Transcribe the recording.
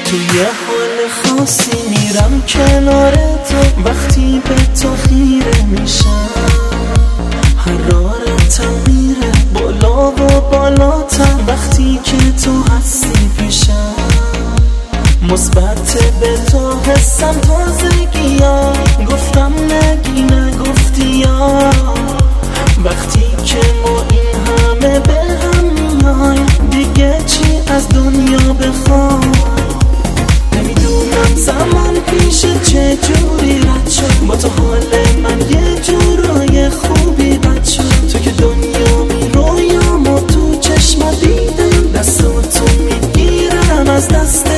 توی حال خاصی میرم کنار تو، وقتی به تو خیره میشم حرارتم میره بالا و بالاتر، وقتی که تو هستی پیشم مثبت به تو حسم تازگی ها، گفتم نگی نگفتی یا وقتی که ما این همه به هم میایم دیگه چی از دنیا بخوام. نمیدونم زمان پیش چه جوری رد شد، با تو حال من یه جورای خوبی بد شد. تو که دنیا می رویام و تو چشم دیدم، دستاتو میگیرم از دست